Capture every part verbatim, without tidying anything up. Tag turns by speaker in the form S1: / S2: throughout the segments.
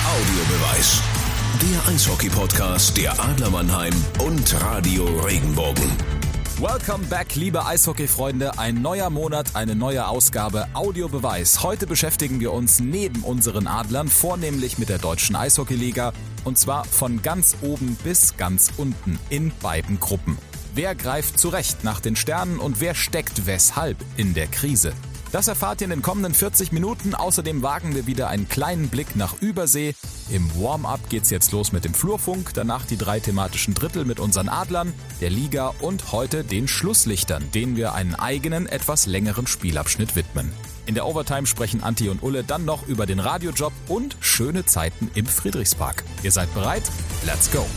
S1: Audiobeweis. Der Eishockey-Podcast der Adler Mannheim und Radio Regenbogen.
S2: Welcome back, liebe Eishockey-Freunde. Ein neuer Monat, eine neue Ausgabe Audiobeweis. Heute beschäftigen wir uns neben unseren Adlern vornehmlich mit der deutschen Eishockeyliga. Und zwar von ganz oben bis ganz unten in beiden Gruppen. Wer greift zurecht nach den Sternen und wer steckt weshalb in der Krise? Das erfahrt ihr in den kommenden vierzig Minuten. Außerdem wagen wir wieder einen kleinen Blick nach Übersee. Im Warm-up geht's jetzt los mit dem Flurfunk, danach die drei thematischen Drittel mit unseren Adlern, der Liga und heute den Schlusslichtern, denen wir einen eigenen, etwas längeren Spielabschnitt widmen. In der Overtime sprechen Antti und Ulle dann noch über den Radiojob und schöne Zeiten im Friedrichspark. Ihr seid bereit? Let's go!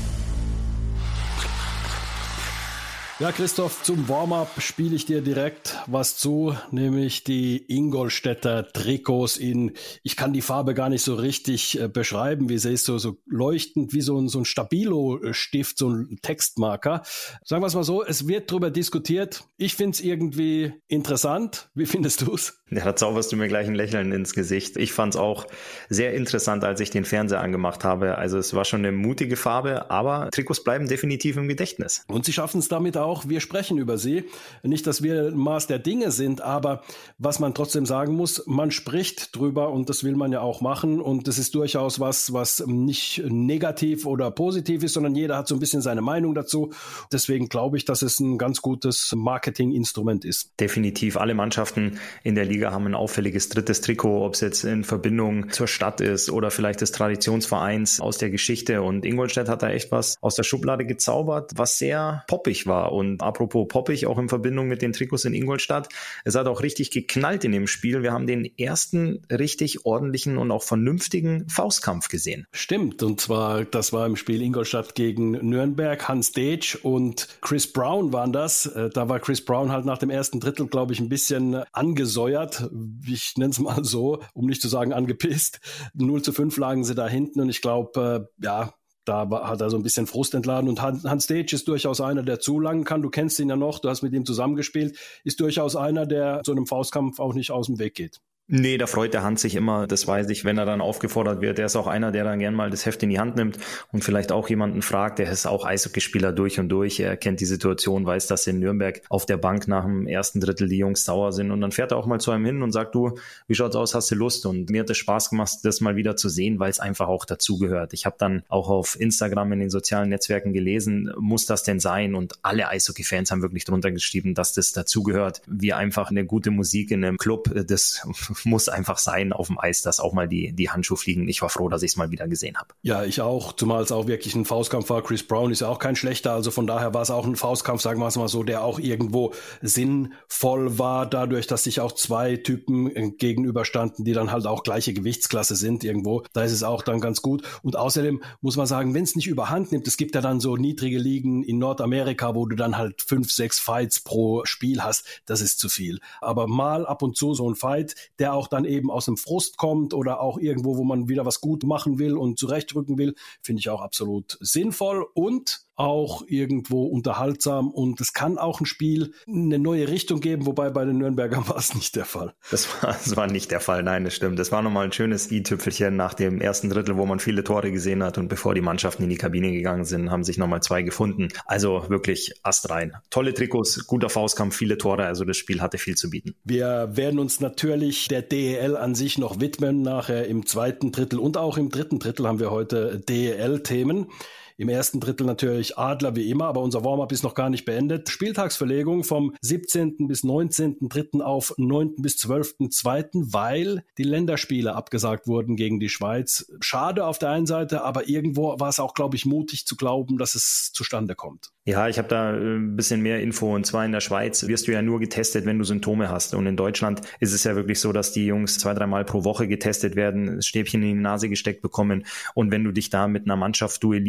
S3: Ja, Christoph, zum Warm-up spiele ich dir direkt was zu, nämlich die Ingolstädter Trikots in, ich kann die Farbe gar nicht so richtig äh, beschreiben, wie siehst du, so leuchtend wie so ein, so ein Stabilo-Stift, so ein Textmarker. Sagen wir es mal so, es wird drüber diskutiert. Ich finde es irgendwie interessant. Wie findest du es?
S4: Ja, da zauberst du mir gleich ein Lächeln ins Gesicht. Ich fand es auch sehr interessant, als ich den Fernseher angemacht habe. Also es war schon eine mutige Farbe, aber Trikots bleiben definitiv im Gedächtnis.
S3: Und sie schaffen es damit auch. Auch wir sprechen über sie. Nicht, dass wir ein Maß der Dinge sind, aber was man trotzdem sagen muss, man spricht drüber und das will man ja auch machen und das ist durchaus was, was nicht negativ oder positiv ist, sondern jeder hat so ein bisschen seine Meinung dazu. Deswegen glaube ich, dass es ein ganz gutes Marketinginstrument ist.
S4: Definitiv. Alle Mannschaften in der Liga haben ein auffälliges drittes Trikot, ob es jetzt in Verbindung zur Stadt ist oder vielleicht des Traditionsvereins aus der Geschichte, und Ingolstadt hat da echt was aus der Schublade gezaubert, was sehr poppig war. Und apropos poppig, auch in Verbindung mit den Trikots in Ingolstadt, es hat auch richtig geknallt in dem Spiel. Wir haben den ersten richtig ordentlichen und auch vernünftigen Faustkampf gesehen.
S3: Stimmt, und zwar, das war im Spiel Ingolstadt gegen Nürnberg. Hans Deitsch und Chris Brown waren das. Da war Chris Brown halt nach dem ersten Drittel, glaube ich, ein bisschen angesäuert. Ich nenne es mal so, um nicht zu sagen angepisst. null zu fünf lagen sie da hinten und ich glaube, äh, ja, da hat er so ein bisschen Frust entladen, und Hans Deitsch ist durchaus einer, der zulangen kann. Du kennst ihn ja noch, du hast mit ihm zusammengespielt, ist durchaus einer, der so einem Faustkampf auch nicht aus dem Weg geht.
S4: Nee, da freut der Hans sich immer, das weiß ich, wenn er dann aufgefordert wird. Der ist auch einer, der dann gern mal das Heft in die Hand nimmt und vielleicht auch jemanden fragt. Der ist auch Eishockeyspieler durch und durch. Er kennt die Situation, weiß, dass in Nürnberg auf der Bank nach dem ersten Drittel die Jungs sauer sind. Und dann fährt er auch mal zu einem hin und sagt, du, wie schaut's aus, hast du Lust? Und mir hat es Spaß gemacht, das mal wieder zu sehen, weil es einfach auch dazugehört. Ich habe dann auch auf Instagram in den sozialen Netzwerken gelesen, muss das denn sein? Und alle Eishockey-Fans haben wirklich drunter geschrieben, dass das dazugehört. Wie einfach eine gute Musik in einem Club, das muss einfach sein auf dem Eis, dass auch mal die, die Handschuhe fliegen. Ich war froh, dass ich es mal wieder gesehen habe.
S3: Ja, ich auch, zumal es auch wirklich ein Faustkampf war. Chris Brown ist ja auch kein schlechter, also von daher war es auch ein Faustkampf, sagen wir es mal so, der auch irgendwo sinnvoll war, dadurch, dass sich auch zwei Typen gegenüberstanden, die dann halt auch gleiche Gewichtsklasse sind irgendwo. Da ist es auch dann ganz gut. Und außerdem muss man sagen, wenn es nicht überhand nimmt, es gibt ja dann so niedrige Ligen in Nordamerika, wo du dann halt fünf, sechs Fights pro Spiel hast, das ist zu viel. Aber mal ab und zu so ein Fight, der auch dann eben aus dem Frust kommt oder auch irgendwo, wo man wieder was gut machen will und zurechtrücken will, finde ich auch absolut sinnvoll und auch irgendwo unterhaltsam, und es kann auch ein Spiel eine neue Richtung geben, wobei bei den Nürnbergern war es nicht der Fall.
S4: Das war, das war nicht der Fall, nein, das stimmt. Das war nochmal ein schönes i-Tüpfelchen nach dem ersten Drittel, wo man viele Tore gesehen hat, und bevor die Mannschaften in die Kabine gegangen sind, haben sich nochmal zwei gefunden. Also wirklich astrein. Tolle Trikots, guter Faustkampf, viele Tore, also das Spiel hatte viel zu bieten.
S3: Wir werden uns natürlich der D E L an sich noch widmen, nachher im zweiten Drittel und auch im dritten Drittel haben wir heute D E L-Themen. Im ersten Drittel natürlich Adler wie immer, aber unser Warm-up ist noch gar nicht beendet. Spieltagsverlegung vom siebzehnten bis neunzehnten dritten auf neunten bis zwölften zweiten, weil die Länderspiele abgesagt wurden gegen die Schweiz. Schade auf der einen Seite, aber irgendwo war es auch, glaube ich, mutig zu glauben, dass es zustande kommt.
S4: Ja, ich habe da ein bisschen mehr Info, und zwar in der Schweiz wirst du ja nur getestet, wenn du Symptome hast, und in Deutschland ist es ja wirklich so, dass die Jungs zwei, dreimal pro Woche getestet werden, das Stäbchen in die Nase gesteckt bekommen, und wenn du dich da mit einer Mannschaft duellieren sollst,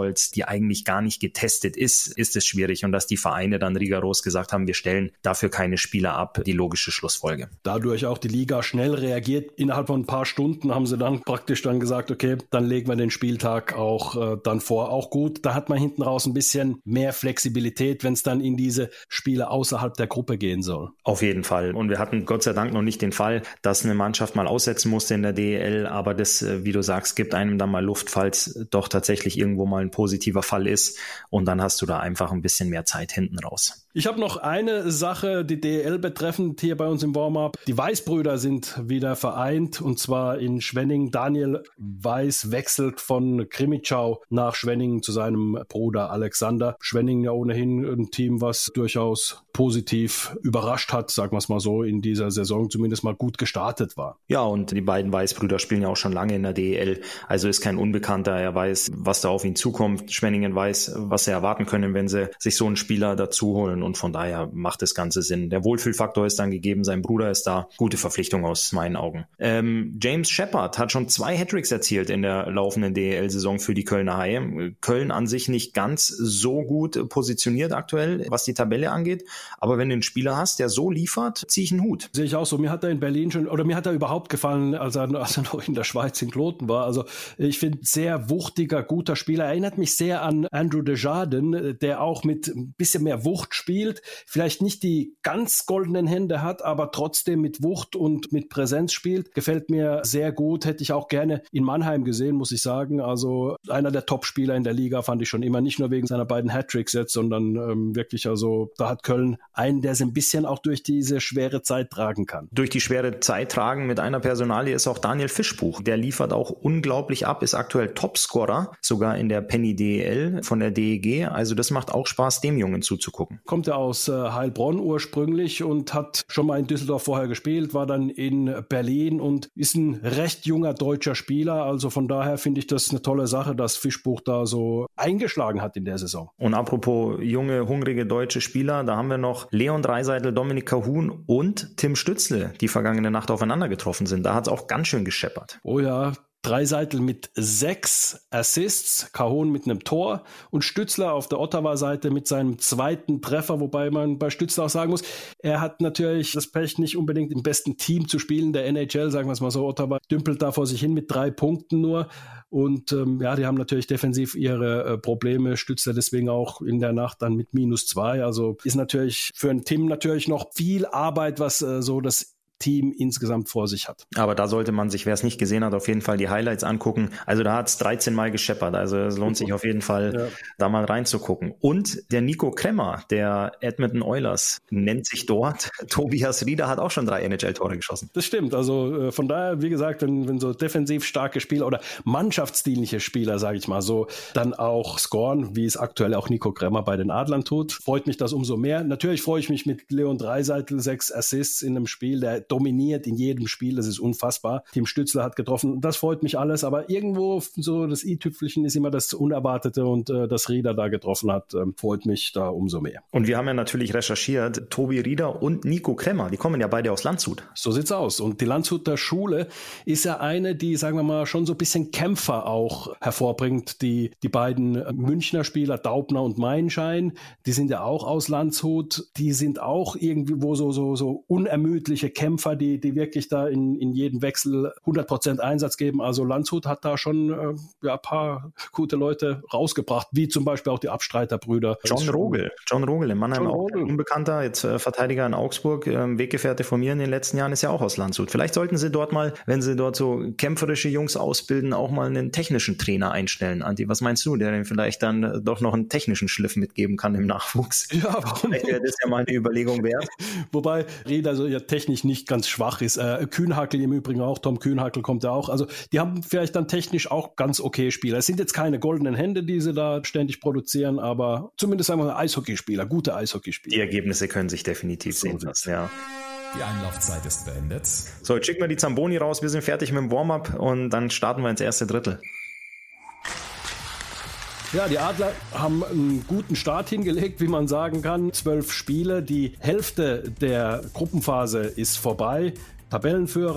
S4: sollst, die eigentlich gar nicht getestet ist, ist es schwierig. Und dass die Vereine dann rigoros gesagt haben, wir stellen dafür keine Spieler ab, die logische Schlussfolge.
S3: Dadurch auch die Liga schnell reagiert. Innerhalb von ein paar Stunden haben sie dann praktisch dann gesagt, okay, dann legen wir den Spieltag auch äh, dann vor. Auch gut, da hat man hinten raus ein bisschen mehr Flexibilität, wenn es dann in diese Spiele außerhalb der Gruppe gehen soll.
S4: Auf jeden Fall. Und wir hatten Gott sei Dank noch nicht den Fall, dass eine Mannschaft mal aussetzen musste in der D E L, aber das, wie du sagst, gibt einem dann mal Luft, falls doch tatsächlich irgendwo mal ein positiver Fall ist, und dann hast du da einfach ein bisschen mehr Zeit hinten raus.
S3: Ich habe noch eine Sache, die D E L betreffend, hier bei uns im Warm-Up. Die Weiß-Brüder sind wieder vereint, und zwar in Schwenningen. Daniel Weiß wechselt von Krimitschau nach Schwenningen zu seinem Bruder Alexander. Schwenningen ja ohnehin ein Team, was durchaus positiv überrascht hat, sagen wir es mal so, in dieser Saison zumindest mal gut gestartet war.
S4: Ja, und die beiden Weiß-Brüder spielen ja auch schon lange in der D E L, also ist kein Unbekannter. Er weiß, was da auf ihn zukommt. Schwenningen weiß, was sie erwarten können, wenn sie sich so einen Spieler dazu holen, und von daher macht das Ganze Sinn. Der Wohlfühlfaktor ist dann gegeben, sein Bruder ist da. Gute Verpflichtung aus meinen Augen. Ähm, James Shepard hat schon zwei Hattricks erzielt in der laufenden D E L-Saison für die Kölner Haie. Köln an sich nicht ganz so gut positioniert aktuell, was die Tabelle angeht, aber wenn du einen Spieler hast, der so liefert, ziehe ich einen Hut.
S3: Sehe ich auch so. Mir hat er in Berlin schon, oder mir hat er überhaupt gefallen, als er, als er noch in der Schweiz in Kloten war. Also ich finde, sehr wuchtiger, guter Spieler. Erinnert mich sehr an Andrew Desjardins, der auch mit ein bisschen mehr Wucht spielt. Vielleicht nicht die ganz goldenen Hände hat, aber trotzdem mit Wucht und mit Präsenz spielt. Gefällt mir sehr gut. Hätte ich auch gerne in Mannheim gesehen, muss ich sagen. Also einer der Top-Spieler in der Liga fand ich schon immer. Nicht nur wegen seiner beiden Hattricks jetzt, sondern ähm, wirklich, also da hat Köln einen, der es ein bisschen auch durch diese schwere Zeit tragen kann.
S4: Durch die schwere Zeit tragen mit einer Personalie ist auch Daniel Fischbuch. Der liefert auch unglaublich ab, ist aktuell Topscorer, sogar in der Penny D E L von der D E G. Also das macht auch Spaß, dem Jungen zuzugucken.
S3: Kommt er aus äh, Heilbronn ursprünglich und hat schon mal in Düsseldorf vorher gespielt, war dann in Berlin und ist ein recht junger deutscher Spieler. Also von daher finde ich das eine tolle Sache, dass Fischbuch da so eingeschlagen hat in der Saison.
S4: Und apropos junge, hungrige deutsche Spieler, da haben wir noch Leon Dreiseitel, Dominik Kahun und Tim Stützle, die vergangene Nacht aufeinander getroffen sind. Da hat es auch ganz schön gescheppert.
S3: Oh ja, Dreiseitel mit sechs Assists, Kahun mit einem Tor und Stützler auf der Ottawa-Seite mit seinem zweiten Treffer, wobei man bei Stützler auch sagen muss, er hat natürlich das Pech, nicht unbedingt im besten Team zu spielen, der N H L, sagen wir es mal so. Ottawa dümpelt da vor sich hin mit drei Punkten nur. Und ähm, ja, die haben natürlich defensiv ihre äh, Probleme. Stützler deswegen auch in der Nacht dann mit minus zwei. Also ist natürlich für ein Team natürlich noch viel Arbeit, was äh, so das Team insgesamt vor sich hat.
S4: Aber da sollte man sich, wer es nicht gesehen hat, auf jeden Fall die Highlights angucken. Also da hat es dreizehn Mal gescheppert. Also es lohnt sich auf jeden Fall, ja, da mal reinzugucken. Und der Nico Kremmer, der Edmonton Oilers, nennt sich dort. Tobias Rieder hat auch schon drei N H L-Tore geschossen.
S3: Das stimmt. Also äh, von daher, wie gesagt, wenn, wenn so defensiv starke Spieler oder mannschaftsdienliche Spieler, sage ich mal so, dann auch scoren, wie es aktuell auch Nico Kremmer bei den Adlern tut, freut mich das umso mehr. Natürlich freue ich mich mit Leon Dreiseitel, sechs Assists in einem Spiel, der dominiert in jedem Spiel, das ist unfassbar. Tim Stützler hat getroffen, das freut mich alles, aber irgendwo so das i-Tüpfelchen ist immer das Unerwartete und äh, dass Rieder da getroffen hat, äh, freut mich da umso mehr.
S4: Und wir haben ja natürlich recherchiert, Tobi Rieder und Nico Kremmer, die kommen ja beide aus Landshut.
S3: So sieht's aus und die Landshuter Schule ist ja eine, die, sagen wir mal, schon so ein bisschen Kämpfer auch hervorbringt. Die, die beiden Münchner Spieler, Daubner und Meinschein, die sind ja auch aus Landshut, die sind auch irgendwo so, so, so unermüdliche Kämpfer, die, die wirklich da in, in jedem Wechsel hundert Prozent Einsatz geben. Also Landshut hat da schon äh, ja, ein paar gute Leute rausgebracht, wie zum Beispiel auch die Abstreiterbrüder.
S4: John Rogel, John Rogel in Mannheim, auch ein Unbekannter, jetzt äh, Verteidiger in Augsburg, äh, Weggefährte von mir in den letzten Jahren, ist ja auch aus Landshut. Vielleicht sollten sie dort mal, wenn sie dort so kämpferische Jungs ausbilden, auch mal einen technischen Trainer einstellen. Anti, was meinst du, der den vielleicht dann äh, doch noch einen technischen Schliff mitgeben kann im Nachwuchs?
S3: Ja, warum?
S4: Vielleicht wäre das ja mal eine Überlegung wert.
S3: Wobei Rieder so ja technisch nicht ganz schwach ist. Äh, Kühnhackel im Übrigen auch, Tom Kühnhackel kommt ja auch. Also die haben vielleicht dann technisch auch ganz okay Spieler. Es sind jetzt keine goldenen Hände, die sie da ständig produzieren, aber zumindest sagen wir Eishockeyspieler, gute Eishockeyspieler.
S4: Die Ergebnisse können sich definitiv so sehen lassen, ja.
S2: Die Einlaufzeit ist beendet.
S4: So, jetzt schicken wir die Zamboni raus, wir sind fertig mit dem Warm-up und dann starten wir ins erste Drittel.
S3: Ja, die Adler haben einen guten Start hingelegt, wie man sagen kann. Zwölf Spiele, die Hälfte der Gruppenphase ist vorbei. Tabellenführer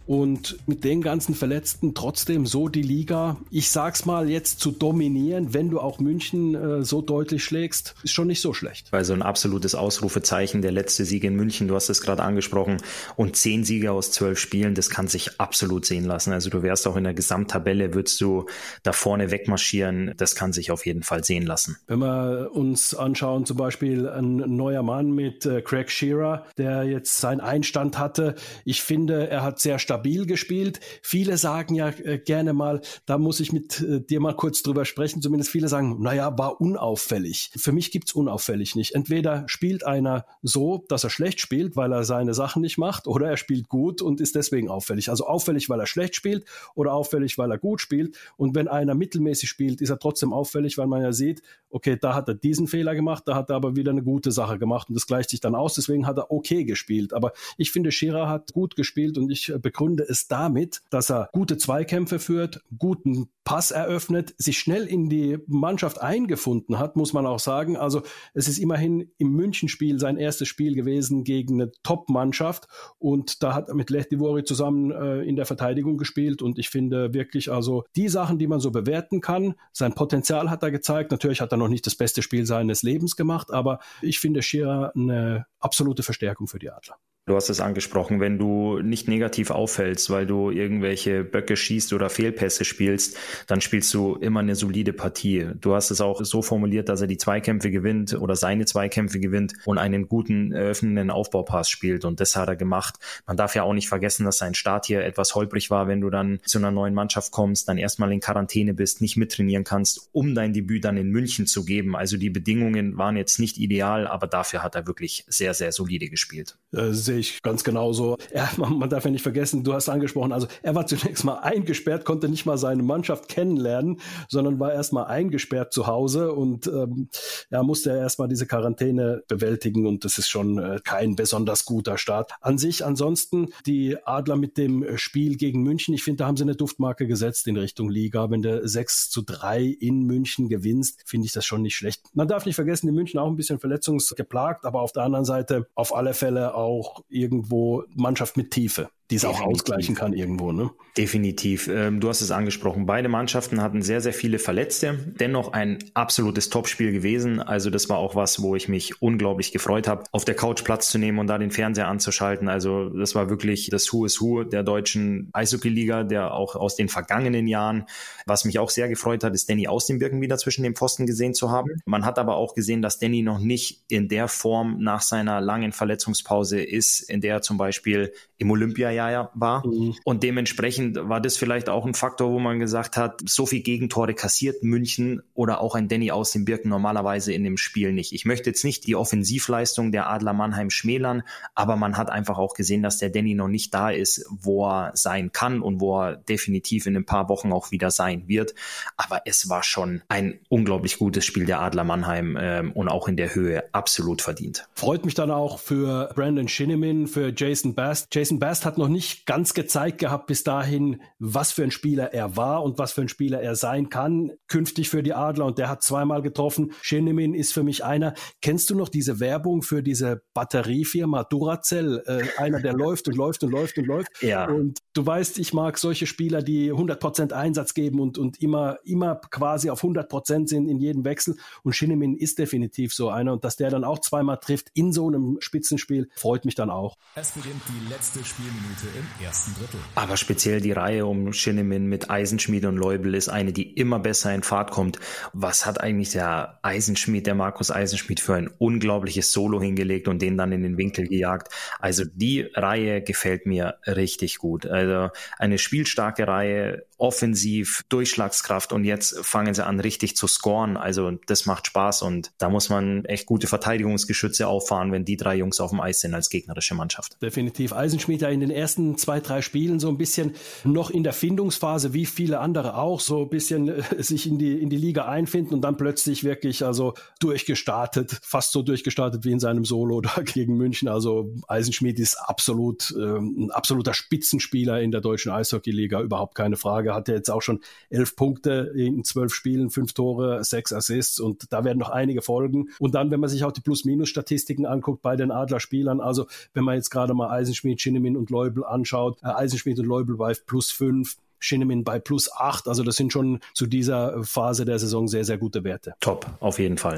S3: und mit den ganzen Verletzten trotzdem so die Liga, ich sag's mal jetzt, zu dominieren, wenn du auch München äh, so deutlich schlägst, ist schon nicht so schlecht.
S4: Weil so ein absolutes Ausrufezeichen, der letzte Sieg in München, du hast es gerade angesprochen, und zehn Siege aus zwölf Spielen, das kann sich absolut sehen lassen. Also du wärst auch in der Gesamttabelle, würdest du da vorne wegmarschieren, das kann sich auf jeden Fall sehen lassen.
S3: Wenn wir uns anschauen, zum Beispiel ein neuer Mann mit äh, Craig Shearer, der jetzt seinen Einstand hatte, ich finde, er hat sehr stabil gespielt. Viele sagen ja äh, gerne mal, da muss ich mit äh, dir mal kurz drüber sprechen, zumindest viele sagen, naja, war unauffällig. Für mich gibt's unauffällig nicht. Entweder spielt einer so, dass er schlecht spielt, weil er seine Sachen nicht macht, oder er spielt gut und ist deswegen auffällig. Also auffällig, weil er schlecht spielt, oder auffällig, weil er gut spielt. Und wenn einer mittelmäßig spielt, ist er trotzdem auffällig, weil man ja sieht, okay, da hat er diesen Fehler gemacht, da hat er aber wieder eine gute Sache gemacht und das gleicht sich dann aus. Deswegen hat er okay gespielt. Aber ich finde, Shearer hat gut gespielt und ich begründe es damit, dass er gute Zweikämpfe führt, guten Pass eröffnet, sich schnell in die Mannschaft eingefunden hat, muss man auch sagen. Also es ist immerhin im Münchenspiel sein erstes Spiel gewesen gegen eine Top-Mannschaft und da hat er mit Lehtivori zusammen äh, in der Verteidigung gespielt und ich finde wirklich also die Sachen, die man so bewerten kann, sein Potenzial hat er gezeigt. Natürlich hat er noch nicht das beste Spiel seines Lebens gemacht, aber ich finde Shearer eine absolute Verstärkung für die Adler.
S4: Du hast es angesprochen, wenn du nicht negativ auffällst, weil du irgendwelche Böcke schießt oder Fehlpässe spielst, dann spielst du immer eine solide Partie. Du hast es auch so formuliert, dass er die Zweikämpfe gewinnt oder seine Zweikämpfe gewinnt und einen guten eröffnenden Aufbaupass spielt und das hat er gemacht. Man darf ja auch nicht vergessen, dass sein Start hier etwas holprig war, wenn du dann zu einer neuen Mannschaft kommst, dann erstmal in Quarantäne bist, nicht mittrainieren kannst, um dein Debüt dann in München zu geben. Also die Bedingungen waren jetzt nicht ideal, aber dafür hat er wirklich sehr, sehr solide gespielt.
S3: Äh, sehe ich ganz genauso. Ja, man, man darf ja nicht vergessen, du hast angesprochen, also er war zunächst mal eingesperrt, konnte nicht mal seine Mannschaft kennenlernen, sondern war erst mal eingesperrt zu Hause und ähm, ja, musste er erst mal diese Quarantäne bewältigen und das ist schon äh, kein besonders guter Start. An sich ansonsten die Adler mit dem Spiel gegen München, ich finde, da haben sie eine Duftmarke gesetzt in Richtung Liga. Wenn du sechs zu drei in München gewinnst, finde ich das schon nicht schlecht. Man darf nicht vergessen, die München auch ein bisschen verletzungsgeplagt, aber auf der anderen Seite auf alle Fälle auch irgendwo Mannschaft mit Tiefe, die es auch ausgleichen kann irgendwo, ne?
S4: Definitiv. Ähm, du hast es angesprochen. Beide Mannschaften hatten sehr, sehr viele Verletzte. Dennoch ein absolutes Topspiel gewesen. Also das war auch was, wo ich mich unglaublich gefreut habe, auf der Couch Platz zu nehmen und da den Fernseher anzuschalten. Also das war wirklich das Who is Who der deutschen Eishockey-Liga, der auch aus den vergangenen Jahren. Was mich auch sehr gefreut hat, ist Danny Aus-den-Birken wieder zwischen den Pfosten gesehen zu haben. Man hat aber auch gesehen, dass Danny noch nicht in der Form nach seiner langen Verletzungspause ist, in der er zum Beispiel im Olympiajahr war. Mhm. Und dementsprechend war das vielleicht auch ein Faktor, wo man gesagt hat, so viel Gegentore kassiert München oder auch ein Danny Aus-den-Birken normalerweise in dem Spiel nicht. Ich möchte jetzt nicht die Offensivleistung der Adler Mannheim schmälern, aber man hat einfach auch gesehen, dass der Danny noch nicht da ist, wo er sein kann und wo er definitiv in ein paar Wochen auch wieder sein wird. Aber es war schon ein unglaublich gutes Spiel der Adler Mannheim ähm, und auch in der Höhe absolut verdient.
S3: Freut mich dann auch für Brandon Shinnimin, für Jason Bast. Jason Bast hat noch nicht ganz gezeigt gehabt bis dahin, was für ein Spieler er war und was für ein Spieler er sein kann, künftig für die Adler. Und der hat zweimal getroffen. Shinnimin ist für mich einer. Kennst du noch diese Werbung für diese Batteriefirma Duracell? Äh, einer, der läuft und läuft und läuft und läuft.
S4: Ja.
S3: Und du weißt, ich mag solche Spieler, die hundert Prozent Einsatz geben und, und immer, immer quasi auf hundert Prozent sind in jedem Wechsel. Und Shinnimin ist definitiv so einer. Und dass der dann auch zweimal trifft in so einem Spitzenspiel, freut mich dann auch.
S2: Es beginnt die letzte Spielminute im ersten Drittel.
S4: Aber speziell die Reihe um Shinnimin mit Eisenschmied und Leubel ist eine, die immer besser in Fahrt kommt. Was hat eigentlich der Eisenschmied, der Markus Eisenschmied, für ein unglaubliches Solo hingelegt und den dann in den Winkel gejagt? Also die Reihe gefällt mir richtig gut. Also eine spielstarke Reihe, offensiv, Durchschlagskraft und jetzt fangen sie an richtig zu scoren. Also das macht Spaß und da muss man echt gute Verteidigungsgeschütze auffahren, wenn die drei Jungs auf dem Eis sind als gegnerische Mannschaft.
S3: Definitiv. Eisenschmied ja in den ersten zwei, drei Spielen so ein bisschen noch in der Findungsphase, wie viele andere auch, so ein bisschen äh, sich in die, in die Liga einfinden und dann plötzlich wirklich also durchgestartet, fast so durchgestartet wie in seinem Solo da gegen München. Also Eisenschmied ist absolut, äh, ein absoluter Spitzenspieler in der deutschen Eishockey-Liga, überhaupt keine Frage. Liga, hat ja jetzt auch schon elf Punkte in zwölf Spielen, fünf Tore, sechs Assists und da werden noch einige folgen. Und dann, wenn man sich auch die Plus-Minus-Statistiken anguckt bei den Adler-Spielern, also wenn man jetzt gerade mal Eisenschmidt, Schinemin und Leubel anschaut, äh, Eisenschmidt und Leubel bei plus fünf, Schinemin bei plus acht, also das sind schon zu dieser Phase der Saison sehr, sehr gute Werte.
S4: Top, auf jeden Fall.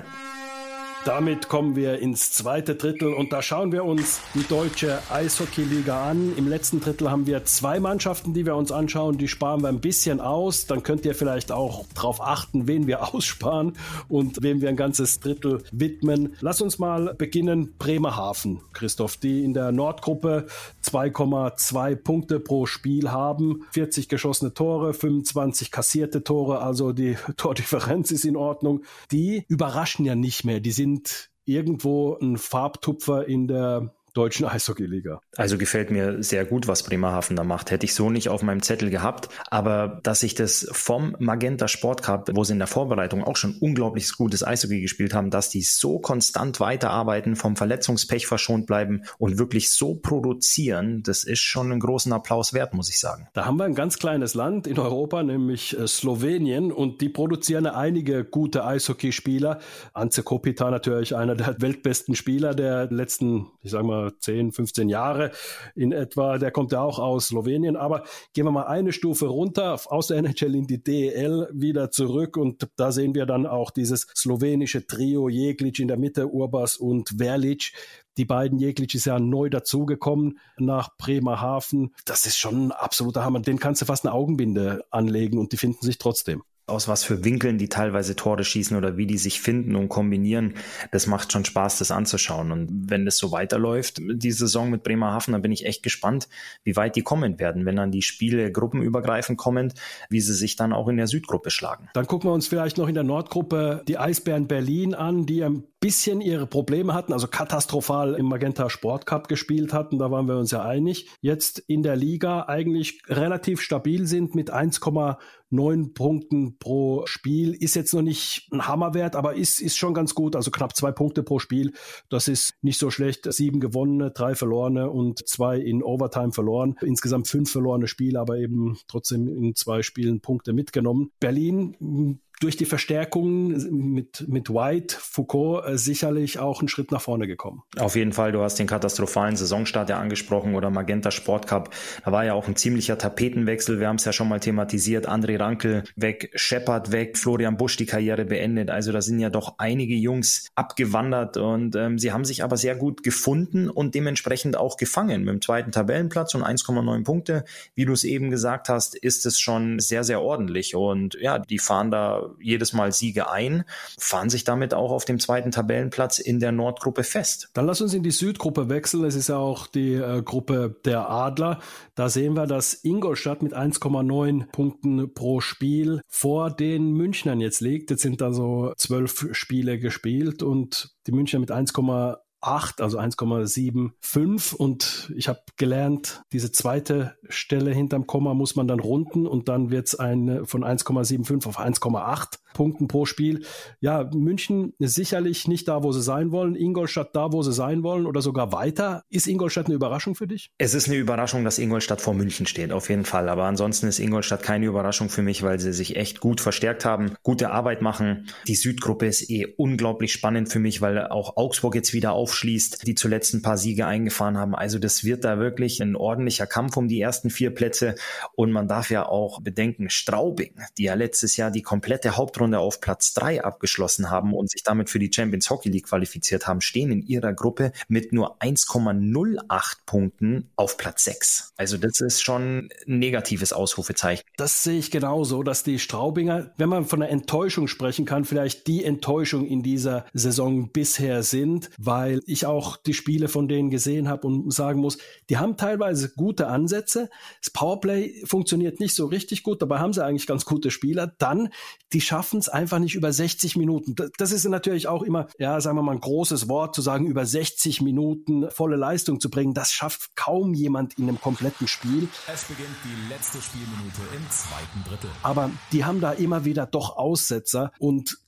S3: Damit kommen wir ins zweite Drittel und da schauen wir uns die deutsche Eishockey-Liga an. Im letzten Drittel haben wir zwei Mannschaften, die wir uns anschauen, die sparen wir ein bisschen aus. Dann könnt ihr vielleicht auch darauf achten, wen wir aussparen und wem wir ein ganzes Drittel widmen. Lass uns mal beginnen. Bremerhaven, Christoph, die in der Nordgruppe zwei Komma zwei Punkte pro Spiel haben, vierzig geschossene Tore, fünfundzwanzig kassierte Tore, also die Tordifferenz ist in Ordnung. Die überraschen ja nicht mehr, die sind irgendwo ein Farbtupfer in der deutschen Eishockey-Liga.
S4: Also gefällt mir sehr gut, was Bremerhaven da macht. Hätte ich so nicht auf meinem Zettel gehabt. Aber dass sich das vom Magenta Sport Cup, wo sie in der Vorbereitung auch schon unglaublich gutes Eishockey gespielt haben, dass die so konstant weiterarbeiten, vom Verletzungspech verschont bleiben und wirklich so produzieren, das ist schon einen großen Applaus wert, muss ich sagen.
S3: Da haben wir ein ganz kleines Land in Europa, nämlich Slowenien, und die produzieren einige gute Eishockeyspieler. Ante Kopitar natürlich einer der weltbesten Spieler der letzten, ich sag mal, zehn, fünfzehn Jahre in etwa. Der kommt ja auch aus Slowenien. Aber gehen wir mal eine Stufe runter, aus der N H L in die D E L wieder zurück. Und da sehen wir dann auch dieses slowenische Trio, Jeglic in der Mitte, Urbas und Verlic. Die beiden, Jeglic ist ja neu dazugekommen nach Bremerhaven. Das ist schon ein absoluter Hammer. Den kannst du fast eine Augenbinde anlegen und die finden sich trotzdem.
S4: Aus was für Winkeln die teilweise Tore schießen oder wie die sich finden und kombinieren, das macht schon Spaß, das anzuschauen. Und wenn das so weiterläuft, die Saison mit Bremerhaven, dann bin ich echt gespannt, wie weit die kommen werden, wenn dann die Spiele gruppenübergreifend kommen, wie sie sich dann auch in der Südgruppe schlagen.
S3: Dann gucken wir uns vielleicht noch in der Nordgruppe die Eisbären Berlin an, die ein bisschen ihre Probleme hatten, also katastrophal im Magenta Sport Cup gespielt hatten, da waren wir uns ja einig. Jetzt in der Liga eigentlich relativ stabil sind mit eins Komma neun Punkten pro Spiel. Ist jetzt noch nicht ein Hammerwert, aber ist, ist schon ganz gut. Also knapp zwei Punkte pro Spiel. Das ist nicht so schlecht. Sieben gewonnene, drei verlorene und zwei in Overtime verloren. Insgesamt fünf verlorene Spiele, aber eben trotzdem in zwei Spielen Punkte mitgenommen. Berlin durch die Verstärkung mit, mit White, Foucault äh, sicherlich auch einen Schritt nach vorne gekommen.
S4: Auf jeden Fall, du hast den katastrophalen Saisonstart ja angesprochen oder Magenta Sport Cup. Da war ja auch ein ziemlicher Tapetenwechsel. Wir haben es ja schon mal thematisiert. André Rankel weg, Shepard weg, Florian Busch die Karriere beendet. Also da sind ja doch einige Jungs abgewandert und ähm, sie haben sich aber sehr gut gefunden und dementsprechend auch gefangen. Mit dem zweiten Tabellenplatz und eins Komma neun Punkte. Wie du es eben gesagt hast, ist es schon sehr, sehr ordentlich und ja, die fahren da jedes Mal Siege ein, fahren sich damit auch auf dem zweiten Tabellenplatz in der Nordgruppe fest.
S3: Dann lass uns in die Südgruppe wechseln. Es ist ja auch die äh, Gruppe der Adler. Da sehen wir, dass Ingolstadt mit eins Komma neun Punkten pro Spiel vor den Münchnern jetzt liegt. Jetzt sind da so zwölf Spiele gespielt und die Münchner mit eins Komma acht, also eins Komma fünfundsiebzig und ich habe gelernt, diese zweite Stelle hinterm Komma muss man dann runden und dann wird es eine von eins Komma fünfundsiebzig auf eins Komma acht Punkten pro Spiel. Ja, München ist sicherlich nicht da, wo sie sein wollen, Ingolstadt da, wo sie sein wollen oder sogar weiter. Ist Ingolstadt eine Überraschung für dich?
S4: Es ist eine Überraschung, dass Ingolstadt vor München steht, auf jeden Fall, aber ansonsten ist Ingolstadt keine Überraschung für mich, weil sie sich echt gut verstärkt haben, gute Arbeit machen. Die Südgruppe ist eh unglaublich spannend für mich, weil auch Augsburg jetzt wieder aufschließt, die zuletzt ein paar Siege eingefahren haben. Also das wird da wirklich ein ordentlicher Kampf um die ersten vier Plätze und man darf ja auch bedenken, Straubing, die ja letztes Jahr die komplette Hauptrunde auf Platz drei abgeschlossen haben und sich damit für die Champions Hockey League qualifiziert haben, stehen in ihrer Gruppe mit nur eins Komma null acht Punkten auf Platz sechs. Also das ist schon ein negatives Ausrufezeichen.
S3: Das sehe ich genauso, dass die Straubinger, wenn man von einer Enttäuschung sprechen kann, vielleicht die Enttäuschung in dieser Saison bisher sind, weil ich auch die Spiele von denen gesehen habe und sagen muss, die haben teilweise gute Ansätze. Das Powerplay funktioniert nicht so richtig gut, dabei haben sie eigentlich ganz gute Spieler. Dann, die schaffen es einfach nicht über sechzig Minuten. Das ist natürlich auch immer, ja, sagen wir mal, ein großes Wort zu sagen, über sechzig Minuten volle Leistung zu bringen. Das schafft kaum jemand in einem kompletten Spiel.
S2: Es beginnt die letzte Spielminute im zweiten Drittel.
S3: Aber die haben da immer wieder doch Aussetzer und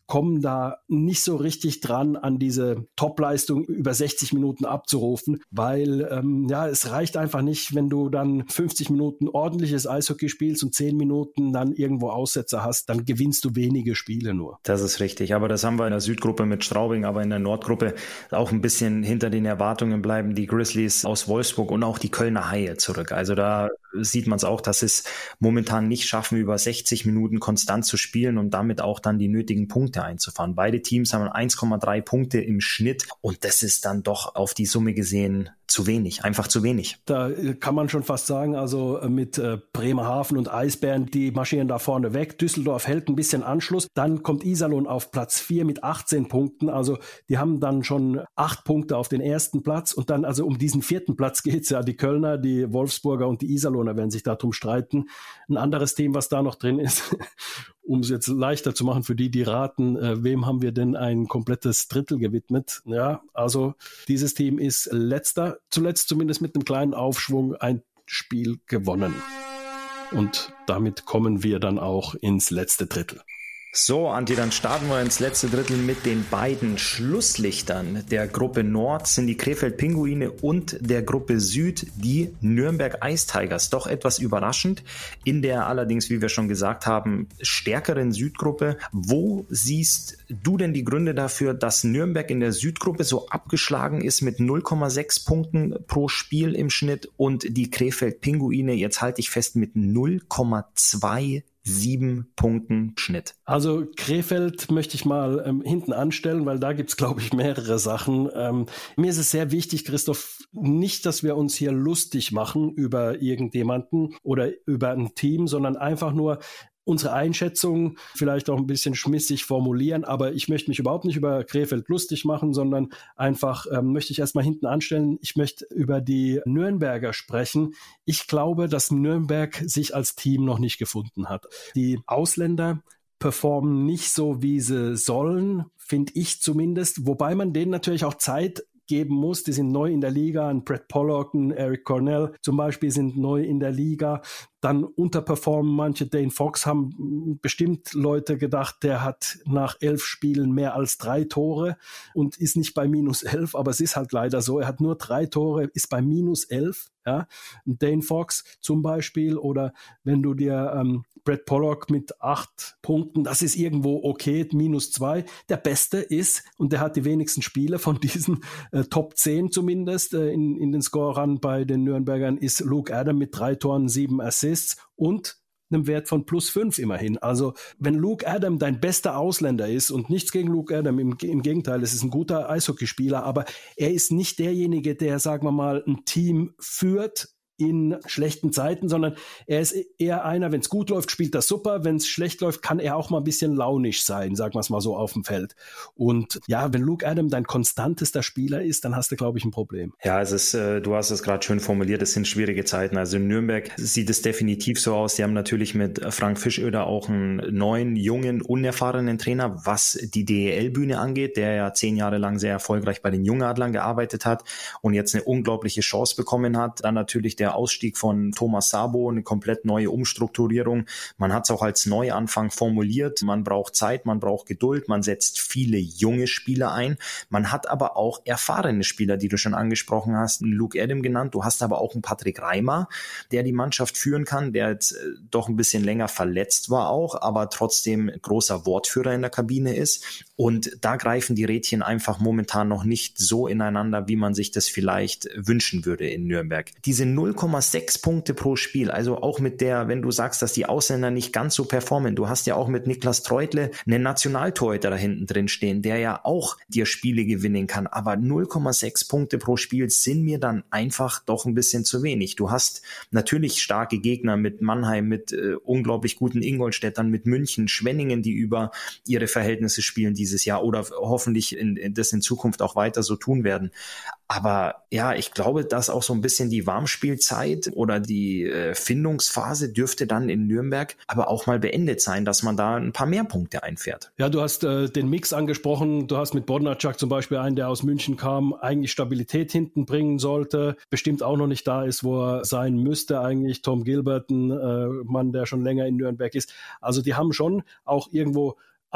S3: kommen da nicht so richtig dran, an diese Topleistung über sechzig Minuten abzurufen, weil ähm, ja, es reicht einfach nicht, wenn du dann fünfzig Minuten ordentliches Eishockey spielst und zehn Minuten dann irgendwo Aussetzer hast, dann gewinnst du wenige Spiele nur.
S4: Das ist richtig, aber das haben wir in der Südgruppe mit Straubing, aber in der Nordgruppe auch ein bisschen hinter den Erwartungen bleiben die Grizzlies aus Wolfsburg und auch die Kölner Haie zurück. Also da sieht man es auch, dass es momentan nicht schaffen, über sechzig Minuten konstant zu spielen und damit auch dann die nötigen Punkte einzufahren. Beide Teams haben eins Komma drei Punkte im Schnitt und das ist dann doch auf die Summe gesehen zu wenig, einfach zu wenig.
S3: Da kann man schon fast sagen, also mit äh, Bremerhaven und Eisbären, die marschieren da vorne weg. Düsseldorf hält ein bisschen Anschluss. Dann kommt Iserlohn auf Platz vier mit achtzehn Punkten. Also die haben dann schon acht Punkte auf den ersten Platz. Und dann, also um diesen vierten Platz geht's ja. Die Kölner, die Wolfsburger und die Iserlohner werden sich darum streiten. Ein anderes Team, was da noch drin ist, um es jetzt leichter zu machen für die, die raten, äh, wem haben wir denn ein komplettes Drittel gewidmet? Ja, also dieses Team ist letzter, zuletzt zumindest mit einem kleinen Aufschwung ein Spiel gewonnen. Und damit kommen wir dann auch ins letzte Drittel.
S4: So, Antje, dann starten wir ins letzte Drittel mit den beiden Schlusslichtern. Der Gruppe Nord sind die Krefeld-Pinguine und der Gruppe Süd die Nürnberg Ice Tigers. Doch etwas überraschend in der allerdings, wie wir schon gesagt haben, stärkeren Südgruppe. Wo siehst du denn die Gründe dafür, dass Nürnberg in der Südgruppe so abgeschlagen ist mit null Komma sechs Punkten pro Spiel im Schnitt und die Krefeld-Pinguine, jetzt halte ich fest, mit null Komma zwei sieben Punkten Schnitt?
S3: Also Krefeld möchte ich mal ähm, hinten anstellen, weil da gibt's, glaube ich, mehrere Sachen. Ähm, mir ist es sehr wichtig, Christoph, nicht, dass wir uns hier lustig machen über irgendjemanden oder über ein Team, sondern einfach nur unsere Einschätzung vielleicht auch ein bisschen schmissig formulieren, aber ich möchte mich überhaupt nicht über Krefeld lustig machen, sondern einfach ähm, möchte ich erstmal hinten anstellen. Ich möchte über die Nürnberger sprechen. Ich glaube, dass Nürnberg sich als Team noch nicht gefunden hat. Die Ausländer performen nicht so, wie sie sollen, finde ich zumindest, wobei man denen natürlich auch Zeit geben muss. Die sind neu in der Liga. Ein Brett Pollock, ein Eric Cornell zum Beispiel sind neu in der Liga. Dann unterperformen manche. Dane Fox haben bestimmt Leute gedacht, der hat nach elf Spielen mehr als drei Tore und ist nicht bei minus elf, aber es ist halt leider so. Er hat nur drei Tore, ist bei minus elf. Ja? Dane Fox zum Beispiel, oder wenn du dir ähm, Brett Pollock mit acht Punkten, das ist irgendwo okay, minus zwei. Der Beste ist, und der hat die wenigsten Spiele von diesen äh, Top zehn zumindest äh, in, in den Scorern bei den Nürnbergern, ist Luke Adam mit drei Toren, sieben Assists und einem Wert von plus fünf immerhin. Also wenn Luke Adam dein bester Ausländer ist, und nichts gegen Luke Adam, im, im Gegenteil, es ist ein guter Eishockeyspieler, aber er ist nicht derjenige, der, sagen wir mal, ein Team führt in schlechten Zeiten, sondern er ist eher einer, wenn es gut läuft, spielt das super, wenn es schlecht läuft, kann er auch mal ein bisschen launisch sein, sagen wir es mal so, auf dem Feld. Und ja, wenn Luke Adam dein konstantester Spieler ist, dann hast du, glaube ich, ein Problem.
S4: Ja, es ist, äh, du hast es gerade schön formuliert, es sind schwierige Zeiten. Also in Nürnberg sieht es definitiv so aus. Die haben natürlich mit Frank Fischöder auch einen neuen, jungen, unerfahrenen Trainer, was die D E L-Bühne angeht, der ja zehn Jahre lang sehr erfolgreich bei den Jungadlern gearbeitet hat und jetzt eine unglaubliche Chance bekommen hat. Dann natürlich der Der Ausstieg von Thomas Sabo, eine komplett neue Umstrukturierung. Man hat es auch als Neuanfang formuliert. Man braucht Zeit, man braucht Geduld, man setzt viele junge Spieler ein. Man hat aber auch erfahrene Spieler, die du schon angesprochen hast, Luke Adam genannt. Du hast aber auch einen Patrick Reimer, der die Mannschaft führen kann, der jetzt doch ein bisschen länger verletzt war auch, aber trotzdem großer Wortführer in der Kabine ist. Und da greifen die Rädchen einfach momentan noch nicht so ineinander, wie man sich das vielleicht wünschen würde in Nürnberg. Diese null Komma sechs Punkte pro Spiel, also auch mit der, wenn du sagst, dass die Ausländer nicht ganz so performen, du hast ja auch mit Niklas Treutle einen Nationaltorhüter da hinten drin stehen, der ja auch dir Spiele gewinnen kann, aber null Komma sechs Punkte pro Spiel sind mir dann einfach doch ein bisschen zu wenig. Du hast natürlich starke Gegner mit Mannheim, mit äh, unglaublich guten Ingolstädtern, mit München, Schwenningen, die über ihre Verhältnisse spielen dieses Jahr oder hoffentlich in, in, das in Zukunft auch weiter so tun werden. Aber ja, ich glaube, dass auch so ein bisschen die Warmspielzeit oder die äh, Findungsphase dürfte dann in Nürnberg aber auch mal beendet sein, dass man da ein paar mehr Punkte einfährt.
S3: Ja, du hast äh, den Mix angesprochen. Du hast mit Bodnarczak zum Beispiel einen, der aus München kam, eigentlich Stabilität hinten bringen sollte, bestimmt auch noch nicht da ist, wo er sein müsste eigentlich. Tom Gilbert, ein äh, Mann, der schon länger in Nürnberg ist. Also die haben schon auch irgendwo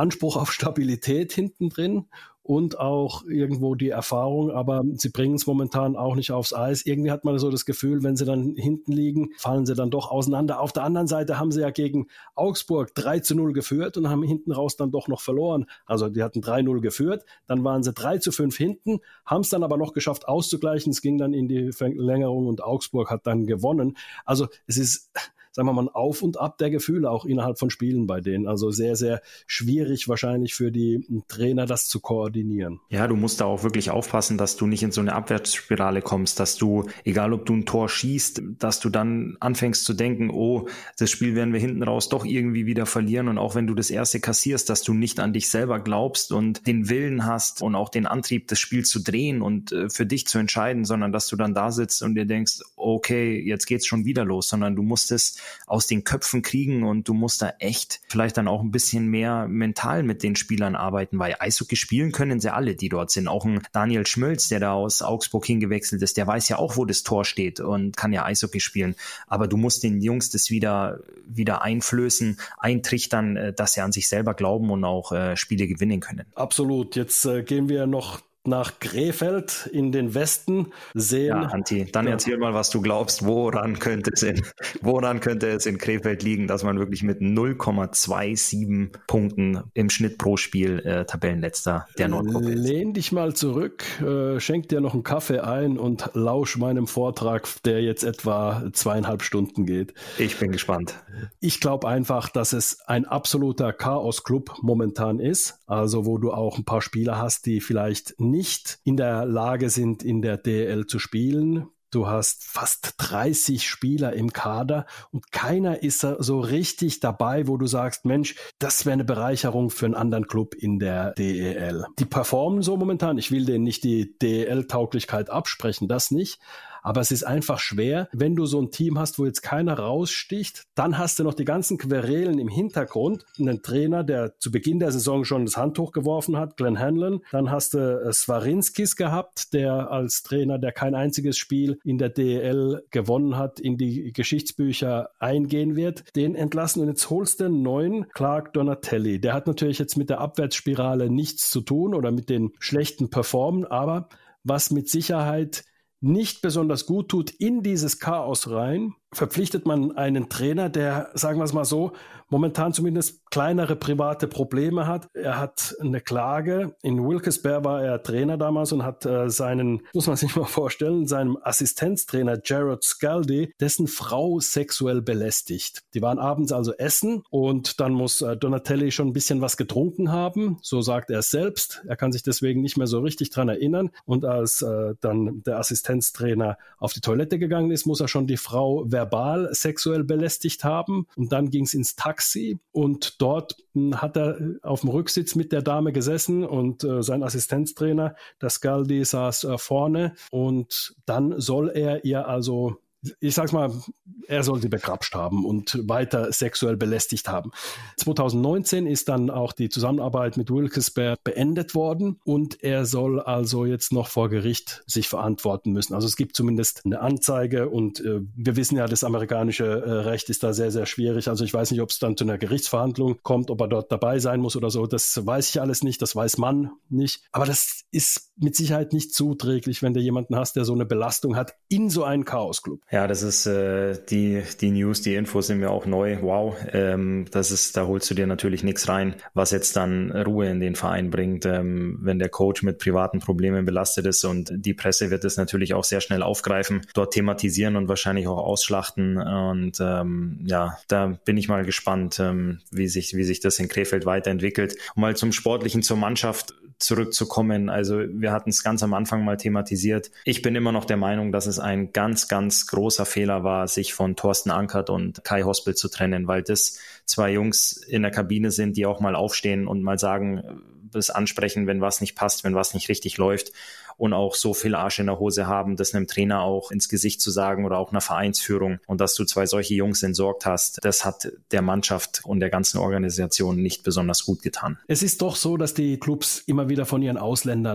S3: Anspruch auf Stabilität hinten drin und auch irgendwo die Erfahrung, aber sie bringen es momentan auch nicht aufs Eis. Irgendwie hat man so das Gefühl, wenn sie dann hinten liegen, fallen sie dann doch auseinander. Auf der anderen Seite haben sie ja gegen Augsburg drei zu null geführt und haben hinten raus dann doch noch verloren. Also die hatten drei null geführt, dann waren sie drei zu fünf hinten, haben es dann aber noch geschafft auszugleichen. Es ging dann in die Verlängerung und Augsburg hat dann gewonnen. Also es ist, sagen wir mal, ein Auf und Ab der Gefühle auch innerhalb von Spielen bei denen. Also sehr, sehr schwierig wahrscheinlich für die Trainer, das zu koordinieren.
S4: Ja, du musst da auch wirklich aufpassen, dass du nicht in so eine Abwärtsspirale kommst, dass du, egal ob du ein Tor schießt, dass du dann anfängst zu denken, oh, das Spiel werden wir hinten raus doch irgendwie wieder verlieren. Und auch wenn du das erste kassierst, dass du nicht an dich selber glaubst und den Willen hast und auch den Antrieb, das Spiel zu drehen und äh, für dich zu entscheiden, sondern dass du dann da sitzt und dir denkst, okay, jetzt geht's schon wieder los, sondern du musst es aus den Köpfen kriegen und du musst da echt vielleicht dann auch ein bisschen mehr mental mit den Spielern arbeiten, weil Eishockey spielen können sie alle, die dort sind. Auch ein Daniel Schmölz, der da aus Augsburg hingewechselt ist, der weiß ja auch, wo das Tor steht und kann ja Eishockey spielen. Aber du musst den Jungs das wieder, wieder einflößen, eintrichtern, dass sie an sich selber glauben und auch äh, Spiele gewinnen können.
S3: Absolut. Jetzt äh, gehen wir noch nach Krefeld in den Westen sehen.
S4: Ja, Antti, dann ja. Erzähl mal, was du glaubst, woran könnte es in, woran könnte es in Krefeld liegen, dass man wirklich mit null Komma siebenundzwanzig Punkten im Schnitt pro Spiel äh, Tabellenletzter der Nordgruppe ist.
S3: Lehn dich mal zurück, äh, schenk dir noch einen Kaffee ein und lausch meinem Vortrag, der jetzt etwa zweieinhalb Stunden geht.
S4: Ich bin gespannt.
S3: Ich glaube einfach, dass es ein absoluter Chaos-Club momentan ist, also wo du auch ein paar Spieler hast, die vielleicht nicht in der Lage sind, in der D E L zu spielen. Du hast fast dreißig Spieler im Kader und keiner ist so richtig dabei, wo du sagst, Mensch, das wäre eine Bereicherung für einen anderen Club in der D E L. Die performen so momentan. Ich will denen nicht die D E L-Tauglichkeit absprechen, das nicht. Aber es ist einfach schwer, wenn du so ein Team hast, wo jetzt keiner raussticht, dann hast du noch die ganzen Querelen im Hintergrund. Einen Trainer, der zu Beginn der Saison schon das Handtuch geworfen hat, Glenn Hanlon. Dann hast du Swarinskis gehabt, der als Trainer, der kein einziges Spiel in der D E L gewonnen hat, in die Geschichtsbücher eingehen wird. Den entlassen und jetzt holst du einen neuen Clark Donatelli. Der hat natürlich jetzt mit der Abwärtsspirale nichts zu tun oder mit den schlechten Performen, aber was mit Sicherheit nicht besonders gut tut, in dieses Chaos rein, verpflichtet man einen Trainer, der, sagen wir es mal so, momentan zumindest kleinere private Probleme hat. Er hat eine Klage. In Wilkes-Barre war er Trainer damals und hat äh, seinen, muss man sich mal vorstellen, seinem Assistenztrainer Jared Scaldi, dessen Frau sexuell belästigt. Die waren abends also essen und dann muss äh, Donatelli schon ein bisschen was getrunken haben. So sagt er es selbst. Er kann sich deswegen nicht mehr so richtig dran erinnern. Und als äh, dann der Assistenztrainer auf die Toilette gegangen ist, muss er schon die Frau verbal sexuell belästigt haben. Und dann ging es ins Taxi und dort mh, hat er auf dem Rücksitz mit der Dame gesessen und äh, sein Assistenztrainer, der Scaldi, saß äh, vorne und dann soll er ihr also, ich sag's mal, er soll sie begrapscht haben und weiter sexuell belästigt haben. zwanzig neunzehn ist dann auch die Zusammenarbeit mit Wilkes-Barre beendet worden und er soll also jetzt noch vor Gericht sich verantworten müssen. Also es gibt zumindest eine Anzeige und äh, wir wissen ja, das amerikanische äh, Recht ist da sehr, sehr schwierig. Also ich weiß nicht, ob es dann zu einer Gerichtsverhandlung kommt, ob er dort dabei sein muss oder so. Das weiß ich alles nicht, das weiß man nicht. Aber das ist mit Sicherheit nicht zuträglich, wenn du jemanden hast, der so eine Belastung hat in so einen Chaos-Club.
S4: Ja, das ist äh, die die News, die Infos sind mir auch neu. Wow, ähm, das ist, da holst du dir natürlich nichts rein, was jetzt dann Ruhe in den Verein bringt, ähm, wenn der Coach mit privaten Problemen belastet ist, und die Presse wird es natürlich auch sehr schnell aufgreifen, dort thematisieren und wahrscheinlich auch ausschlachten, und ähm, ja, da bin ich mal gespannt, ähm, wie sich wie sich das in Krefeld weiterentwickelt. Um mal zum Sportlichen, zur Mannschaft zurückzukommen. Also wir hatten es ganz am Anfang mal thematisiert. Ich bin immer noch der Meinung, dass es ein ganz, ganz großer Fehler war, sich von Thorsten Ankert und Kai Hospel zu trennen, weil das zwei Jungs in der Kabine sind, die auch mal aufstehen und mal sagen, das ansprechen, wenn was nicht passt, wenn was nicht richtig läuft, und auch so viel Arsch in der Hose haben, das einem Trainer auch ins Gesicht zu sagen oder auch einer Vereinsführung, und dass du zwei solche Jungs entsorgt hast, das hat der Mannschaft und der ganzen Organisation nicht besonders gut getan.
S3: Es ist doch so, dass die Clubs immer wieder von ihren Ausländern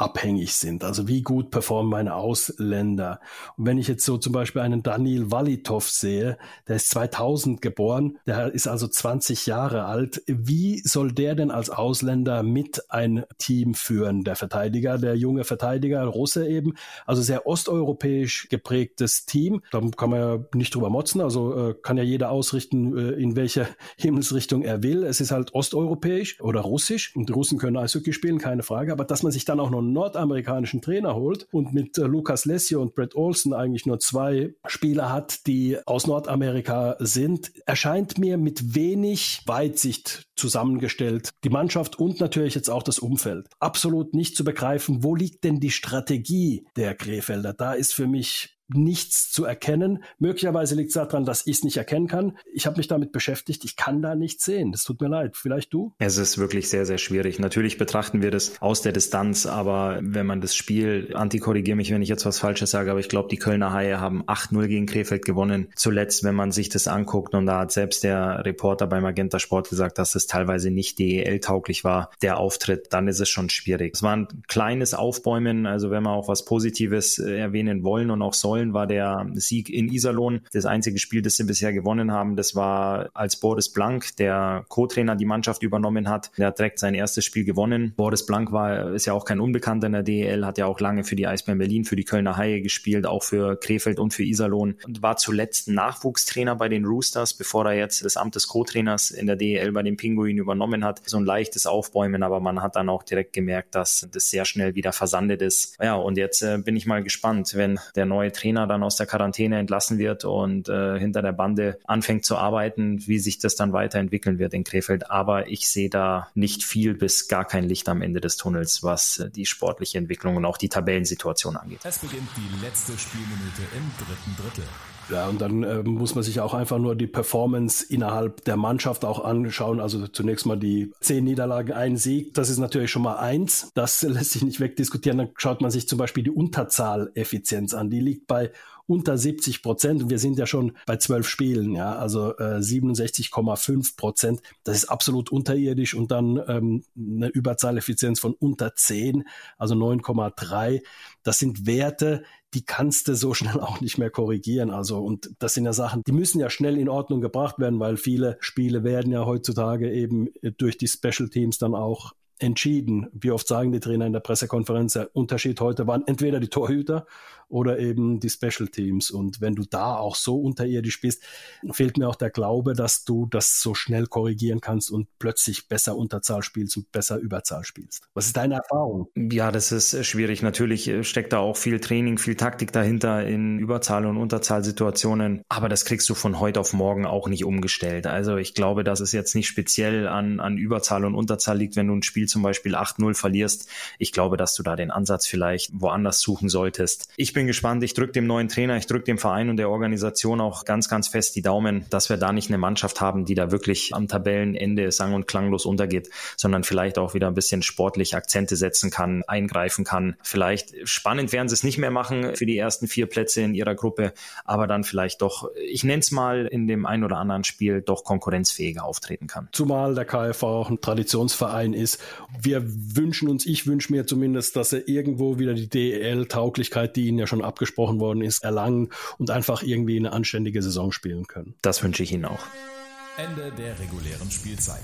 S3: abhängig sind. Also wie gut performen meine Ausländer. Und wenn ich jetzt so zum Beispiel einen Daniil Valitov sehe, der ist zweitausend geboren, der ist also zwanzig Jahre alt. Wie soll der denn als Ausländer mit ein Team führen? Der Verteidiger, der junge Verteidiger, Russe eben, also sehr osteuropäisch geprägtes Team. Da kann man ja nicht drüber motzen, also äh, kann ja jeder ausrichten, äh, in welche Himmelsrichtung er will. Es ist halt osteuropäisch oder russisch und die Russen können Eishockey spielen, keine Frage, aber dass man sich dann auch noch einen nordamerikanischen Trainer holt und mit äh, Lucas Lessio und Brett Olsen eigentlich nur zwei Spieler hat, die aus Nordamerika sind, erscheint mir mit wenig Weitsicht zusammengestellt. Die Mannschaft und natürlich jetzt auch das Umfeld. Absolut nicht zu begreifen, wo liegt denn die Strategie der Krefelder? Da ist für mich nichts zu erkennen. Möglicherweise liegt es daran, dass ich es nicht erkennen kann. Ich habe mich damit beschäftigt. Ich kann da nichts sehen. Das tut mir leid. Vielleicht du?
S4: Es ist wirklich sehr, sehr schwierig. Natürlich betrachten wir das aus der Distanz, aber wenn man das Spiel, antikorrigiere mich, wenn ich jetzt was Falsches sage, aber ich glaube, die Kölner Haie haben acht null gegen Krefeld gewonnen. Zuletzt, wenn man sich das anguckt, und da hat selbst der Reporter beim Magenta Sport gesagt, dass es teilweise nicht D E L-tauglich war, der Auftritt, dann ist es schon schwierig. Es war ein kleines Aufbäumen, also wenn wir auch was Positives erwähnen wollen und auch sollen, war der Sieg in Iserlohn. Das einzige Spiel, das sie bisher gewonnen haben, das war, als Boris Blank, der Co-Trainer, die Mannschaft übernommen hat. Der hat direkt sein erstes Spiel gewonnen. Boris Blank war, ist ja auch kein Unbekannter in der D E L, hat ja auch lange für die Eisbären Berlin, für die Kölner Haie gespielt, auch für Krefeld und für Iserlohn und war zuletzt Nachwuchstrainer bei den Roosters, bevor er jetzt das Amt des Co-Trainers in der D E L bei den Pinguinen übernommen hat. So ein leichtes Aufbäumen, aber man hat dann auch direkt gemerkt, dass das sehr schnell wieder versandet ist. Ja, und jetzt äh, bin ich mal gespannt, wenn der neue Trainer dann aus der Quarantäne entlassen wird und äh, hinter der Bande anfängt zu arbeiten, wie sich das dann weiterentwickeln wird in Krefeld. Aber ich sehe da nicht viel bis gar kein Licht am Ende des Tunnels, was äh, die sportliche Entwicklung und auch die Tabellensituation angeht.
S2: Es beginnt die letzte Spielminute im dritten Drittel.
S3: Ja, und dann äh, muss man sich auch einfach nur die Performance innerhalb der Mannschaft auch anschauen. Also zunächst mal die zehn Niederlagen, ein Sieg. Das ist natürlich schon mal eins. Das lässt sich nicht wegdiskutieren. Dann schaut man sich zum Beispiel die Unterzahleffizienz an. Die liegt bei unter siebzig Prozent. Und wir sind ja schon bei zwölf Spielen, ja, also äh, siebenundsechzig Komma fünf Prozent. Das ist absolut unterirdisch. Und dann ähm, eine Überzahleffizienz von unter zehn, also neun Komma drei. Das sind Werte, die kannst du so schnell auch nicht mehr korrigieren. Also, und das sind ja Sachen, die müssen ja schnell in Ordnung gebracht werden, weil viele Spiele werden ja heutzutage eben durch die Special Teams dann auch entschieden. Wie oft sagen die Trainer in der Pressekonferenz, der Unterschied heute waren entweder die Torhüter oder eben die Special Teams. Und wenn du da auch so unterirdisch bist, fehlt mir auch der Glaube, dass du das so schnell korrigieren kannst und plötzlich besser Unterzahl spielst und besser Überzahl spielst. Was ist deine Erfahrung?
S4: Ja, das ist schwierig. Natürlich steckt da auch viel Training, viel Taktik dahinter in Überzahl- und Unterzahlsituationen. Aber das kriegst du von heute auf morgen auch nicht umgestellt. Also ich glaube, dass es jetzt nicht speziell an, an Überzahl und Unterzahl liegt, wenn du ein Spiel zum Beispiel acht null verlierst. Ich glaube, dass du da den Ansatz vielleicht woanders suchen solltest. Ich bin gespannt. Ich drücke dem neuen Trainer, ich drücke dem Verein und der Organisation auch ganz, ganz fest die Daumen, dass wir da nicht eine Mannschaft haben, die da wirklich am Tabellenende sang- und klanglos untergeht, sondern vielleicht auch wieder ein bisschen sportlich Akzente setzen kann, eingreifen kann. Vielleicht spannend werden sie es nicht mehr machen für die ersten vier Plätze in ihrer Gruppe, aber dann vielleicht doch, ich nenne es mal, in dem ein oder anderen Spiel doch konkurrenzfähiger auftreten kann.
S3: Zumal der K F V auch ein Traditionsverein ist. Wir wünschen uns, ich wünsche mir zumindest, dass er irgendwo wieder die D E L-Tauglichkeit, die ihnen ja schon abgesprochen worden ist, erlangen und einfach irgendwie eine anständige Saison spielen können.
S4: Das wünsche ich Ihnen auch.
S2: Ende der regulären Spielzeit.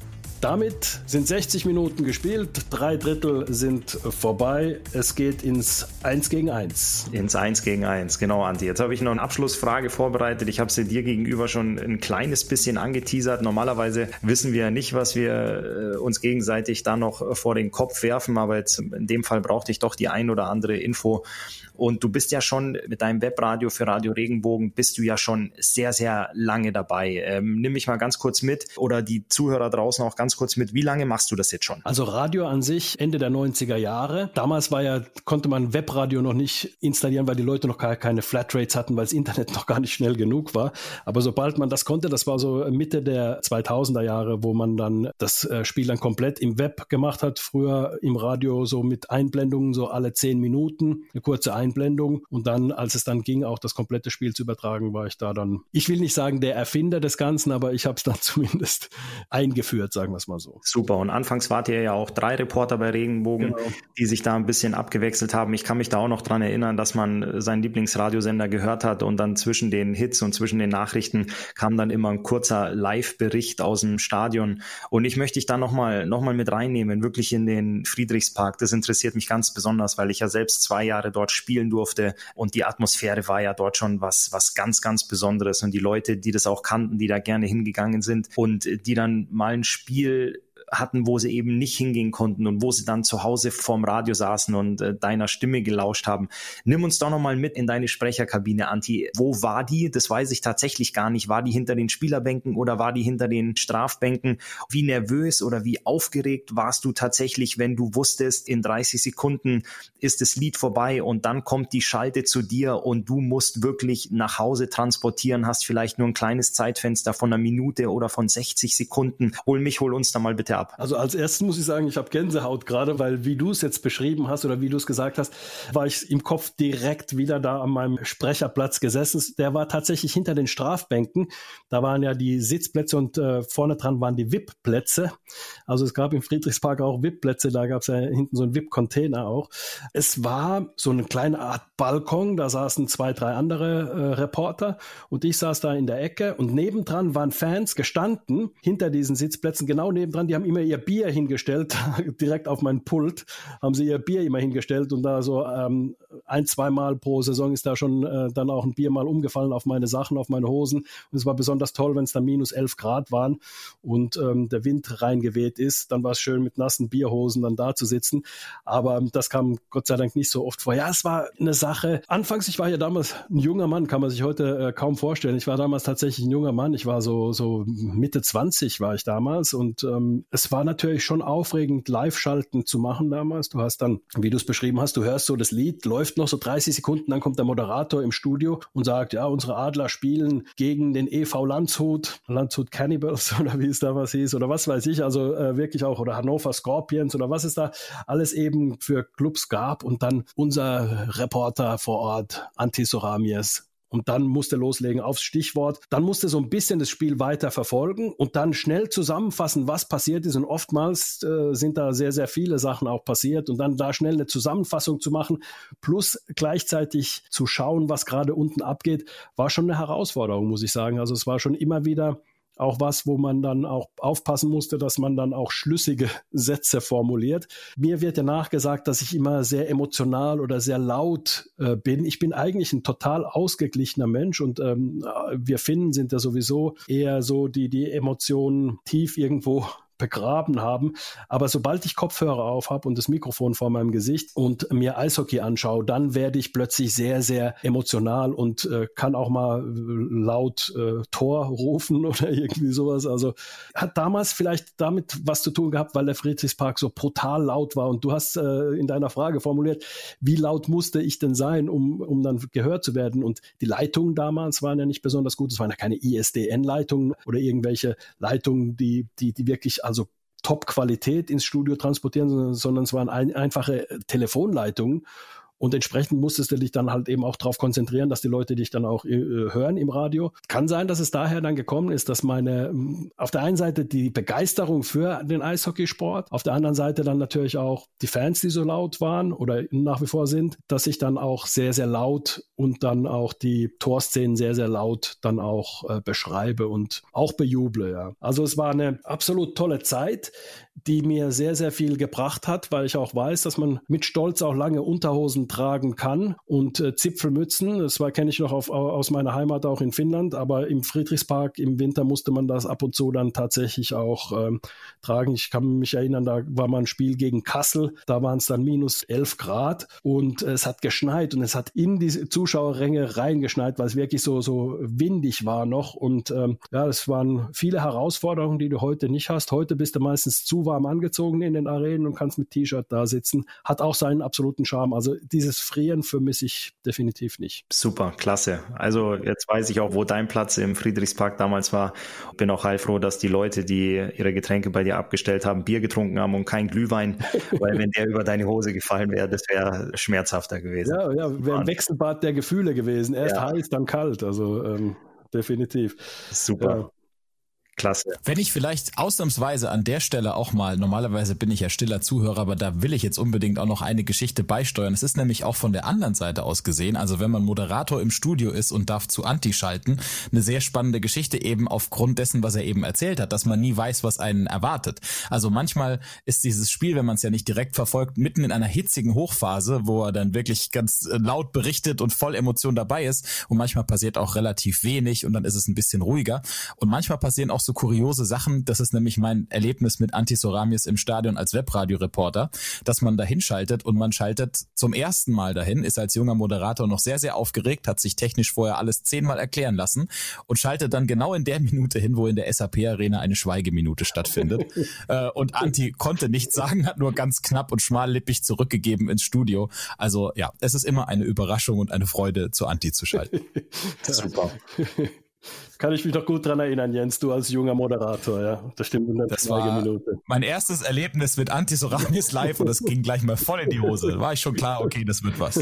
S3: Damit sind sechzig Minuten gespielt, drei Drittel sind vorbei. Es geht ins eins gegen eins.
S4: Ins eins gegen eins, genau, Antti. Jetzt habe ich noch eine Abschlussfrage vorbereitet. Ich habe sie dir gegenüber schon ein kleines bisschen angeteasert. Normalerweise wissen wir ja nicht, was wir äh, uns gegenseitig da noch vor den Kopf werfen, aber jetzt in dem Fall brauchte ich doch die ein oder andere Info. Und du bist ja schon mit deinem Webradio für Radio Regenbogen, bist du ja schon sehr, sehr lange dabei. Ähm, nimm mich mal ganz kurz mit oder die Zuhörer draußen auch ganz kurz mit. Wie lange machst du das jetzt schon?
S3: Also Radio an sich Ende der neunziger Jahre. Damals war ja, konnte man Webradio noch nicht installieren, weil die Leute noch gar keine Flatrates hatten, weil das Internet noch gar nicht schnell genug war. Aber sobald man das konnte, das war so Mitte der zweitausender Jahre, wo man dann das Spiel dann komplett im Web gemacht hat. Früher im Radio so mit Einblendungen, so alle zehn Minuten, eine kurze Einblendung. Und dann, als es dann ging, auch das komplette Spiel zu übertragen, war ich da dann, ich will nicht sagen der Erfinder des Ganzen, aber ich habe es dann zumindest eingeführt, sagen wir wir es mal so.
S4: Super. Und anfangs wart ihr ja auch drei Reporter bei Regenbogen, genau, die sich da ein bisschen abgewechselt haben. Ich kann mich da auch noch dran erinnern, dass man seinen Lieblingsradiosender gehört hat und dann zwischen den Hits und zwischen den Nachrichten kam dann immer ein kurzer Live-Bericht aus dem Stadion. Und ich möchte dich da nochmal noch mal mit reinnehmen, wirklich in den Friedrichspark. Das interessiert mich ganz besonders, weil ich ja selbst zwei Jahre dort spielen durfte und die Atmosphäre war ja dort schon was, was ganz, ganz Besonderes. Und die Leute, die das auch kannten, die da gerne hingegangen sind und die dann mal ein Spiel hatten, wo sie eben nicht hingehen konnten und wo sie dann zu Hause vorm Radio saßen und äh, deiner Stimme gelauscht haben. Nimm uns doch nochmal mit in deine Sprecherkabine, Antti. Wo war die? Das weiß ich tatsächlich gar nicht. War die hinter den Spielerbänken oder war die hinter den Strafbänken? Wie nervös oder wie aufgeregt warst du tatsächlich, wenn du wusstest, in dreißig Sekunden ist das Lied vorbei und dann kommt die Schalte zu dir und du musst wirklich nach Hause transportieren, hast vielleicht nur ein kleines Zeitfenster von einer Minute oder von sechzig Sekunden. Hol mich, hol uns da mal bitte ab.
S3: Also als erstes muss ich sagen, ich habe Gänsehaut gerade, weil wie du es jetzt beschrieben hast oder wie du es gesagt hast, war ich im Kopf direkt wieder da an meinem Sprecherplatz gesessen. Der war tatsächlich hinter den Strafbänken. Da waren ja die Sitzplätze und äh, vorne dran waren die V I P-Plätze. Also es gab im Friedrichspark auch V I P-Plätze, da gab es ja hinten so einen V I P-Container auch. Es war so eine kleine Art Balkon, da saßen zwei, drei andere äh, Reporter und ich saß da in der Ecke und nebendran waren Fans gestanden, hinter diesen Sitzplätzen, genau nebendran, die haben immer ihr Bier hingestellt, direkt auf mein Pult, haben sie ihr Bier immer hingestellt und da so ähm, ein, zweimal pro Saison ist da schon äh, dann auch ein Bier mal umgefallen auf meine Sachen, auf meine Hosen und es war besonders toll, wenn es dann minus elf Grad waren und ähm, der Wind reingeweht ist, dann war es schön mit nassen Bierhosen dann da zu sitzen, aber ähm, das kam Gott sei Dank nicht so oft vor. Ja, es war eine Sache, anfangs, ich war ja damals ein junger Mann, kann man sich heute äh, kaum vorstellen, ich war damals tatsächlich ein junger Mann, ich war so, so Mitte zwanzig war ich damals und ähm, es war natürlich schon aufregend, Live-Schalten zu machen damals. Du hast dann, wie du es beschrieben hast, du hörst so, das Lied läuft noch so dreißig Sekunden, dann kommt der Moderator im Studio und sagt, ja, unsere Adler spielen gegen den E V Landshut, Landshut Cannibals oder wie es damals hieß oder was weiß ich, also äh, wirklich auch, oder Hannover Scorpions oder was es da alles eben für Clubs gab und dann unser Reporter vor Ort, Antti Soramies. Und dann musste loslegen aufs Stichwort. Dann musste so ein bisschen das Spiel weiter verfolgen und dann schnell zusammenfassen, was passiert ist. Und oftmals äh, sind da sehr, sehr viele Sachen auch passiert. Und dann da schnell eine Zusammenfassung zu machen, plus gleichzeitig zu schauen, was gerade unten abgeht, war schon eine Herausforderung, muss ich sagen. Also es war schon immer wieder auch was, wo man dann auch aufpassen musste, dass man dann auch schlüssige Sätze formuliert. Mir wird ja nachgesagt, dass ich immer sehr emotional oder sehr laut äh, bin. Ich bin eigentlich ein total ausgeglichener Mensch und ähm, wir Finnen sind ja sowieso eher so, die die Emotionen tief irgendwo begraben haben. Aber sobald ich Kopfhörer auf habe und das Mikrofon vor meinem Gesicht und mir Eishockey anschaue, dann werde ich plötzlich sehr, sehr emotional und äh, kann auch mal äh, laut äh, Tor rufen oder irgendwie sowas. Also hat damals vielleicht damit was zu tun gehabt, weil der Friedrichspark so brutal laut war. Und du hast äh, in deiner Frage formuliert, wie laut musste ich denn sein, um, um dann gehört zu werden? Und die Leitungen damals waren ja nicht besonders gut. Es waren ja keine I S D N-Leitungen oder irgendwelche Leitungen, die, die, die wirklich also Top-Qualität ins Studio transportieren, sondern es waren ein, einfache Telefonleitungen. Und entsprechend musstest du dich dann halt eben auch darauf konzentrieren, dass die Leute dich dann auch äh, hören im Radio. Kann sein, dass es daher dann gekommen ist, dass meine, auf der einen Seite die Begeisterung für den Eishockeysport, auf der anderen Seite dann natürlich auch die Fans, die so laut waren oder nach wie vor sind, dass ich dann auch sehr, sehr laut und dann auch die Torszenen sehr, sehr laut dann auch äh, beschreibe und auch bejuble. Ja. Also es war eine absolut tolle Zeit, die mir sehr, sehr viel gebracht hat, weil ich auch weiß, dass man mit Stolz auch lange Unterhosen tragen kann und äh, Zipfelmützen. Das war kenne ich noch auf, aus meiner Heimat auch in Finnland, aber im Friedrichspark im Winter musste man das ab und zu dann tatsächlich auch ähm, tragen. Ich kann mich erinnern, da war mal ein Spiel gegen Kassel, da waren es dann minus elf Grad und äh, es hat geschneit und es hat in die Zuschauerränge reingeschneit, weil es wirklich so, so windig war noch und ähm, ja, es waren viele Herausforderungen, die du heute nicht hast. Heute bist du meistens zu warm angezogen in den Arenen und kannst mit T-Shirt da sitzen. Hat auch seinen absoluten Charme. Also dieses Frieren vermisse ich definitiv nicht.
S4: Super, klasse. Also jetzt weiß ich auch, wo dein Platz im Friedrichspark damals war. Bin auch heilfroh, dass die Leute, die ihre Getränke bei dir abgestellt haben, Bier getrunken haben und kein Glühwein, weil wenn der über deine Hose gefallen wäre, das wäre schmerzhafter gewesen.
S3: Ja, ja, wäre ein Wechselbad der Gefühle gewesen. Erst
S4: ja.
S3: heiß, dann kalt. Also ähm, definitiv.
S4: Super.
S3: Ja.
S4: Klasse.
S2: Wenn ich vielleicht ausnahmsweise an der Stelle auch mal, normalerweise bin ich ja stiller Zuhörer, aber da will ich jetzt unbedingt auch noch eine Geschichte beisteuern. Es ist nämlich auch von der anderen Seite aus gesehen, also wenn man Moderator im Studio ist und darf zu Anti schalten, eine sehr spannende Geschichte eben aufgrund dessen, was er eben erzählt hat, dass man nie weiß, was einen erwartet. Also manchmal ist dieses Spiel, wenn man es ja nicht direkt verfolgt, mitten in einer hitzigen Hochphase, wo er dann wirklich ganz laut berichtet und voll Emotion dabei ist, und manchmal passiert auch relativ wenig und dann ist es ein bisschen ruhiger, und manchmal passieren auch so kuriose Sachen. Das ist nämlich mein Erlebnis mit Antti Soramies im Stadion als Webradioreporter, dass man da hinschaltet und man schaltet zum ersten Mal dahin, ist als junger Moderator noch sehr, sehr aufgeregt, hat sich technisch vorher alles zehnmal erklären lassen und schaltet dann genau in der Minute hin, wo in der S A P-Arena eine Schweigeminute stattfindet. Und Antti konnte nichts sagen, hat nur ganz knapp und schmallippig zurückgegeben ins Studio. Also ja, es ist immer eine Überraschung und eine Freude, zu Antti zu schalten.
S4: Super.
S3: Kann ich mich noch gut dran erinnern, Jens, du als junger Moderator, ja. Das stimmt in der
S2: Das war
S3: Minute.
S2: Mein erstes Erlebnis mit Antti Soramies live und das ging gleich mal voll in die Hose. War ich schon klar, okay, das wird was.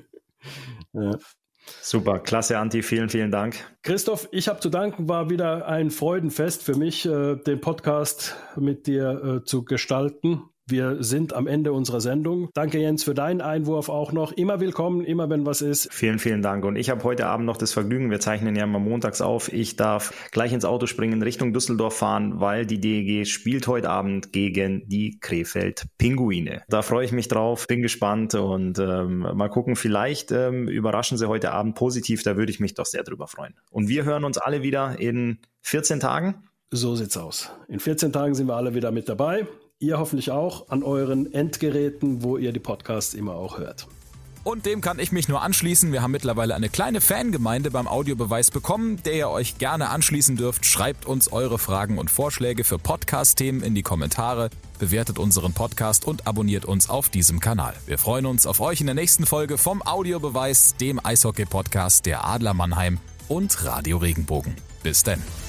S3: Ja.
S4: Super, klasse, Antti, vielen, vielen Dank.
S3: Christoph, ich habe zu danken, war wieder ein Freudenfest für mich, äh, den Podcast mit dir äh, zu gestalten. Wir sind am Ende unserer Sendung. Danke, Jens, für deinen Einwurf auch noch. Immer willkommen, immer wenn was ist.
S4: Vielen, vielen Dank. Und ich habe heute Abend noch das Vergnügen, wir zeichnen ja mal montags auf, ich darf gleich ins Auto springen, Richtung Düsseldorf fahren, weil die D E G spielt heute Abend gegen die Krefeld Pinguine. Da freue ich mich drauf, bin gespannt und ähm, mal gucken, vielleicht ähm, überraschen sie heute Abend positiv, da würde ich mich doch sehr drüber freuen. Und wir hören uns alle wieder in vierzehn Tagen.
S3: So sieht's aus. In vierzehn Tagen sind wir alle wieder mit dabei. Ihr hoffentlich auch an euren Endgeräten, wo ihr die Podcasts immer auch hört.
S2: Und dem kann ich mich nur anschließen. Wir haben mittlerweile eine kleine Fangemeinde beim Audiobeweis bekommen, der ihr euch gerne anschließen dürft. Schreibt uns eure Fragen und Vorschläge für Podcast-Themen in die Kommentare, bewertet unseren Podcast und abonniert uns auf diesem Kanal. Wir freuen uns auf euch in der nächsten Folge vom Audiobeweis, dem Eishockey-Podcast der Adler Mannheim und Radio Regenbogen. Bis denn.